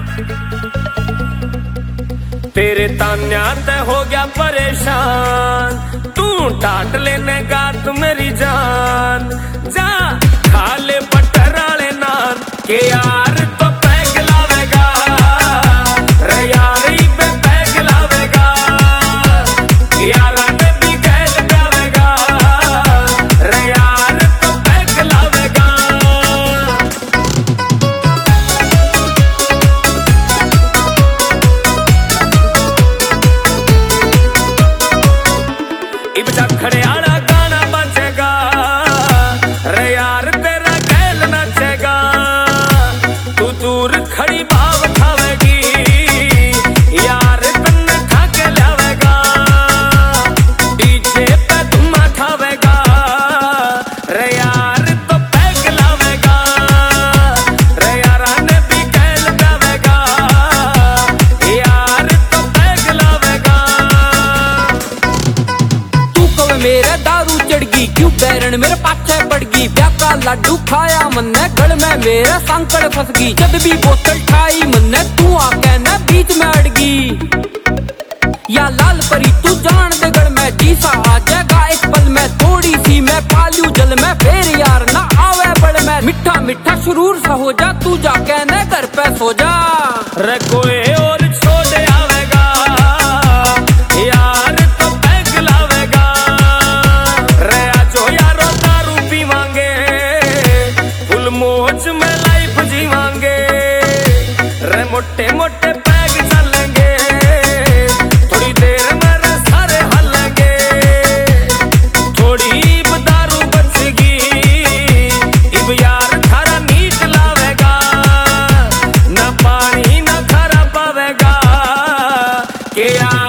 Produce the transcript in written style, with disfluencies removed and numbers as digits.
तेरे तान्या ते हो गया परेशान, तू डांट लेने का तू मेरी जान। जा खा ले बटर वाले नान के यार तो पैग लावेगा रे यार पे पैग लावेगा यारा ने भी गैल जावेगा रे यार तो पैग लावेगा। इब खड़े आड़ा गाना बजेगा रे यार तेरा गैल नचेगा। तू दूर खड़ी भाव खावेगी यार तन्ने खा के लावेगा। डीजे पे धुमा खावेगा रे यार तो पैग लावेगा रे यारा ने भी गैल जावेगा यार तो पैग लावेगा। मेरे दारू चढ़गी क्यों बैरन मेरे पाछे पड़गी। ब्याह का लाडू खाया मन्ने गल में मेरे सांकड़ फसगी। जब भी बोतल ठाई मन्ने तू आके न बीच में अड़गी। या लाल परी तू जान दे गल में जीसा आ जाएगा एक पल में। थोड़ी सी मैं पालू जल में फिर यार ना आवे बड़ में। मिठा मिठा शुरूर सा हो जा तू जाके न घर पे सो जा रे कोई और छोड़ आवेगा यार तो पैग लावेगा रे। आजो यारो दारू पीवांगे फुल मौज में लाइफ जीवांगे रे। मोटे मोटे पैग चलेंगे थोड़ी देर में रे सारे हलेंगे। थोड़ी इब दारू बचेगी इब यार थारा नीट लावेगा ना पानी ना खारा पावेगा के यार